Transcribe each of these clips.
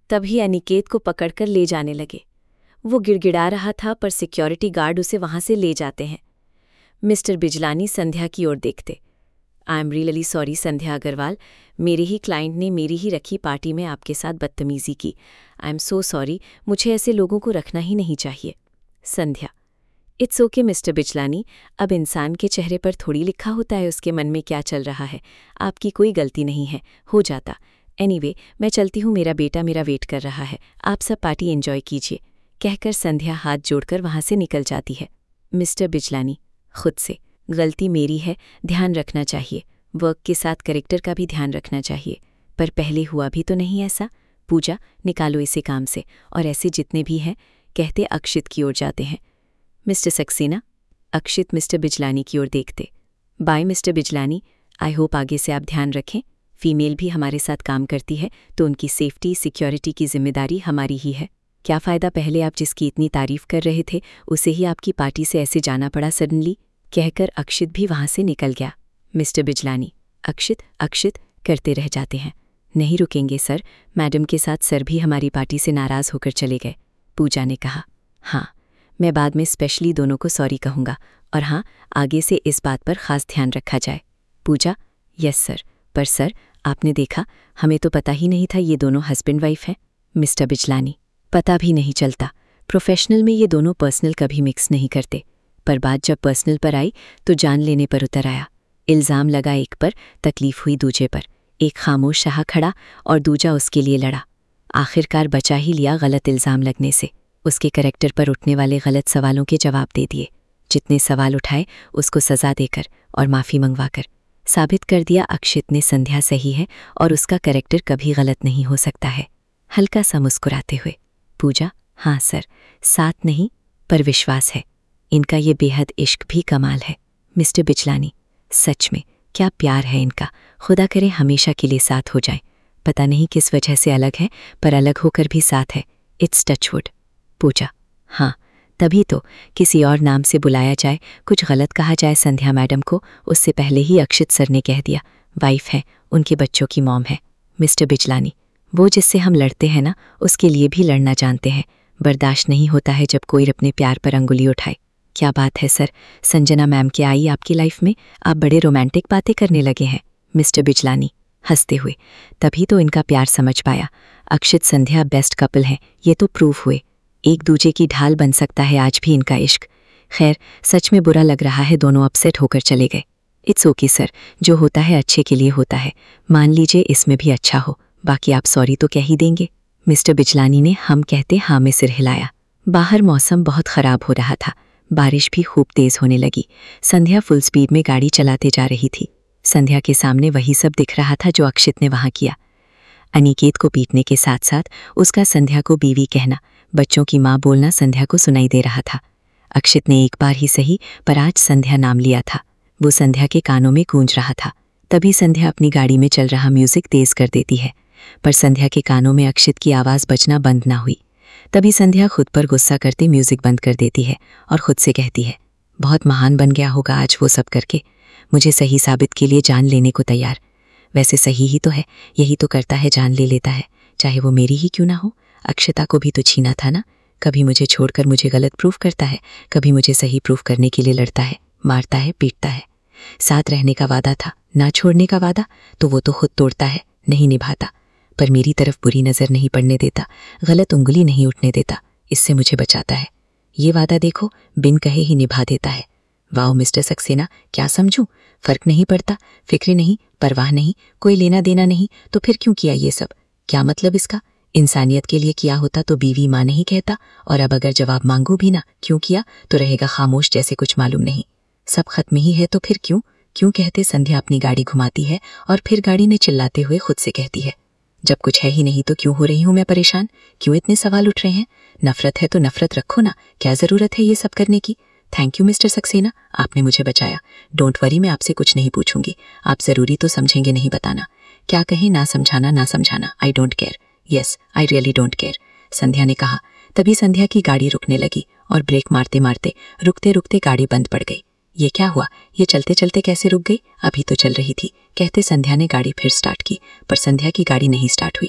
तभी अनिकेत को पकड़कर ले जाने लगे। वो गिड़गिड़ा रहा था पर सिक्योरिटी गार्ड उसे वहां से ले जाते हैं। मिस्टर बिजलानी संध्या की ओर देखते। I am really sorry Sandhya Agarwal, मेरे ही क्लाइंट ने मेरी ही रखी पार्टी में आपके साथ बदतमीजी की। आई एम सो सॉरी, मुझे ऐसे लोगों को रखना ही नहीं चाहिए। Sandhya, it's okay mister Bijlani, अब इंसान के चेहरे पर थोड़ी लिखा होता है उसके मन में क्या चल रहा है। आपकी कोई गलती नहीं है, हो जाता। एनीवे, मैं चलती हूँ, मेरा बेटा मेरा वेट कर रहा है। आप सब पार्टी एंजॉय कीजिए, कहकर संध्या हाथ जोड़कर वहां से निकल जाती है। मिस्टर बिजलानी, खुद से, गलती मेरी है, ध्यान रखना चाहिए। वर्क के साथ कैरेक्टर का भी ध्यान रखना चाहिए। पर पहले हुआ भी तो नहीं ऐसा। पूजा, निकालो इसे काम से, और ऐसे जितने भी हैं, कहते अक्षित की ओर जाते हैं। मिस्टर सक्सेना। अक्षित मिस्टर बिजलानी की ओर देखते। Bye mister Bijlani, I hope आगे से आप ध्यान रखें। फीमेल भी हमारे साथ काम करती है तो उनकी सेफ्टी सिक्योरिटी की जिम्मेदारी हमारी ही है। क्या फ़ायदा पहले आप जिसकी इतनी तारीफ कर रहे थे उसे ही आपकी पार्टी से ऐसे जाना पड़ा सडनली, कहकर अक्षित भी वहां से निकल गया। मिस्टर बिजलानी, अक्षित अक्षित करते रह जाते हैं। नहीं रुकेंगे सर, मैडम के साथ सर भी हमारी पार्टी से नाराज़ होकर चले गए। पूजा ने कहा। हाँ, मैं बाद में स्पेशली दोनों को सॉरी कहूँगा, और हाँ, आगे से इस बात पर ख़ास ध्यान रखा जाए। पूजा, यस सर, पर सर आपने देखा, हमें तो पता ही नहीं था ये दोनों हस्बैंड वाइफ हैं। मिस्टर बिजलानी, पता भी नहीं चलता, प्रोफेशनल में ये दोनों पर्सनल कभी मिक्स नहीं करते, पर बात जब पर्सनल पर आई तो जान लेने पर उतर आया। इल्ज़ाम लगा एक पर, तकलीफ हुई दूजे पर। एक खामोश रहा खड़ा और दूजा उसके लिए लड़ा। आखिरकार बचा ही लिया गलत इल्ज़ाम लगने से। उसके कैरेक्टर पर उठने वाले गलत सवालों के जवाब दे दिए। जितने सवाल उठाए उसको सज़ा देकर और माफ़ी मंगवाकर साबित कर दिया अक्षित ने संध्या सही है और उसका कैरेक्टर कभी गलत नहीं हो सकता है। हल्का सा मुस्कुराते हुए, पूजा, हाँ सर, साथ नहीं पर विश्वास है। इनका ये बेहद इश्क भी कमाल है। मिस्टर बिजलानी, सच में क्या प्यार है इनका, खुदा करे हमेशा के लिए साथ हो जाए। पता नहीं किस वजह से अलग है, पर अलग होकर भी साथ है। It's touchwood. पूजा, हाँ, तभी तो किसी और नाम से बुलाया जाए, कुछ गलत कहा जाए संध्या मैडम को, उससे पहले ही अक्षित सर ने कह दिया वाइफ है, उनके बच्चों की मॉम है। मिस्टर बिजलानी, वो जिससे हम लड़ते हैं ना, उसके लिए भी लड़ना जानते हैं। बर्दाश्त नहीं होता है जब कोई अपने प्यार पर अंगुली उठाए। क्या बात है सर, संजना मैम क्या आई आपकी लाइफ में? आप बड़े रोमांटिक बातें करने लगे हैं। मिस्टर बिजलानी, हंसते हुए, तभी तो इनका प्यार समझ पाया। अक्षित संध्या बेस्ट कपल हैं, ये तो प्रूफ हुए। एक दूजे की ढाल बन सकता है आज भी इनका इश्क। खैर, सच में बुरा लग रहा है, दोनों अपसेट होकर चले गए। इट्स ओके सर, जो होता है अच्छे के लिए होता है, मान लीजिए इसमें भी अच्छा हो, बाकी आप सॉरी तो कह ही देंगे। मिस्टर बिजलानी ने हम कहते हाँ में सिर हिलाया। बाहर मौसम बहुत ख़राब हो रहा था, बारिश भी खूब तेज़ होने लगी। संध्या फुल स्पीड में गाड़ी चलाते जा रही थी। संध्या के सामने वही सब दिख रहा था जो अक्षित ने वहाँ किया। अनिकेत को पीटने के साथ साथ उसका संध्या को बीवी कहना, बच्चों की माँ बोलना संध्या को सुनाई दे रहा था। अक्षित ने एक बार ही सही पर आज संध्या नाम लिया था, वो संध्या के कानों में गूंज रहा था। तभी संध्या अपनी गाड़ी में चल रहा म्यूजिक तेज कर देती है, पर संध्या के कानों में अक्षित की आवाज़ बजना बंद ना हुई। तभी संध्या खुद पर गुस्सा करते म्यूजिक बंद कर देती है और खुद से कहती है, बहुत महान बन गया होगा आज वो सब करके, मुझे सही साबित के लिए जान लेने को तैयार। वैसे सही ही तो है, यही तो करता है, जान ले लेता है, चाहे वो मेरी ही क्यों ना हो। अक्षता को भी तो छीना था ना, कभी मुझे छोड़कर मुझे गलत प्रूफ करता है, कभी मुझे सही प्रूफ करने के लिए लड़ता है, मारता है, पीटता है। साथ रहने का वादा था, ना छोड़ने का वादा, तो वो तो खुद तोड़ता है, नहीं निभाता। पर मेरी तरफ बुरी नज़र नहीं पड़ने देता, गलत उंगली नहीं उठने देता, इससे मुझे बचाता है। ये वादा देखो, बिन कहे ही निभा देता है। वाओ मिस्टर सक्सेना, क्या समझूं? फर्क नहीं पड़ता, फिक्र नहीं, परवाह नहीं, कोई लेना देना नहीं, तो फिर क्यों किया ये सब? क्या मतलब इसका? इंसानियत के लिए किया होता तो बीवी माँ नहीं कहता, और अब अगर जवाब मांगू भी ना क्यों किया तो रहेगा खामोश जैसे कुछ मालूम नहीं। सब खत्म ही है तो फिर क्यों क्यों कहते संध्या अपनी गाड़ी घुमाती है और फिर गाड़ी में चिल्लाते हुए खुद से कहती है, जब कुछ है ही नहीं तो क्यों हो रही हूं मैं परेशान? क्यों इतने सवाल उठ रहे हैं? नफरत है तो नफरत रखो ना, क्या जरूरत है ये सब करने की? थैंक यू मिस्टर सक्सेना, आपने मुझे बचाया। डोंट वरी, मैं आपसे कुछ नहीं पूछूंगी, आप जरूरी तो समझेंगे नहीं बताना। क्या कहें, ना समझाना ना समझाना, I don't care. Yes, I really don't care, Sandhya ने कहा। तभी संध्या की गाड़ी रुकने लगी और ब्रेक मारते मारते रुकते रुकते गाड़ी बंद पड़ गई। ये क्या हुआ? ये चलते चलते कैसे रुक गई? अभी तो चल रही थी, कहते संध्या ने गाड़ी फिर स्टार्ट की, पर संध्या की गाड़ी नहीं स्टार्ट हुई।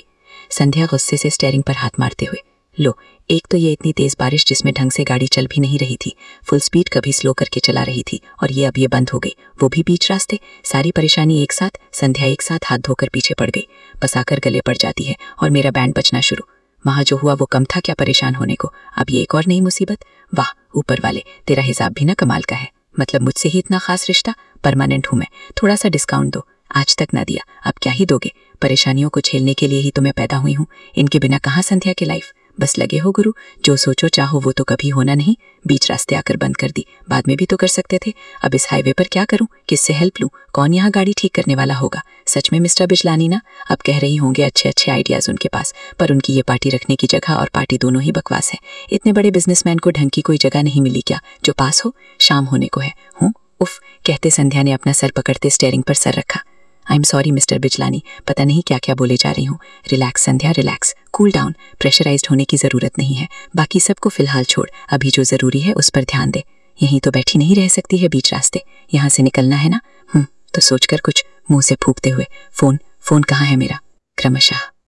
संध्या गुस्से से स्टीयरिंग पर हाथ मारते हुए। लो, एक तो ये इतनी तेज बारिश जिसमें ढंग से गाड़ी चल भी नहीं रही थी, फुल स्पीड कभी स्लो करके चला रही थी, और ये अब ये बंद हो गई, वो भी बीच रास्ते। सारी परेशानी एक साथ। संध्या एक साथ हाथ धोकर पीछे पड़ गई, बसाकर गले पड़ जाती है और मेरा बैंड बजना शुरू। वहां जो हुआ वो कम था क्या परेशान होने को, अब ये एक और नई मुसीबत। वाह ऊपर वाले, तेरा हिसाब भी ना कमाल का है। मतलब मुझसे ही इतना खास रिश्ता, परमानेंट हूं मैं, थोड़ा सा डिस्काउंट दो। आज तक ना दिया, अब क्या ही दोगे? परेशानियों को झेलने के लिए ही तो मैं पैदा हुई हूँ, इनके बिना कहाँ संध्या की लाइफ। बस लगे हो गुरु, जो सोचो चाहो वो तो कभी होना नहीं। बीच रास्ते आकर बंद कर दी, बाद में भी तो कर सकते थे। अब इस हाईवे पर क्या करूं, किससे हेल्प लूं, कौन यहाँ गाड़ी ठीक करने वाला होगा? सच में मिस्टर बिजलानी ना, अब कह रही होंगे अच्छे अच्छे आइडियाज उनके पास, पर उनकी ये पार्टी रखने की जगह और पार्टी दोनों ही बकवास है। इतने बड़े बिजनेसमैन को ढंग की कोई जगह नहीं मिली क्या जो पास हो? शाम होने को है। उफ, कहते संध्या ने अपना सर पकड़ते स्टीयरिंग पर सर रखा। I am sorry mister Bijlani, पता नहीं क्या क्या बोले जा रही हूँ। Relax Sandhya, relax, cool down, pressurized होने की जरूरत नहीं है। बाकी सबको फिलहाल छोड़, अभी जो जरूरी है उस पर ध्यान दे। यहीं तो बैठी नहीं रह सकती है बीच रास्ते, यहाँ से निकलना है ना। तो सोचकर कुछ, मुंह से फूंकते हुए। फोन कहाँ है मेरा? क्रमशः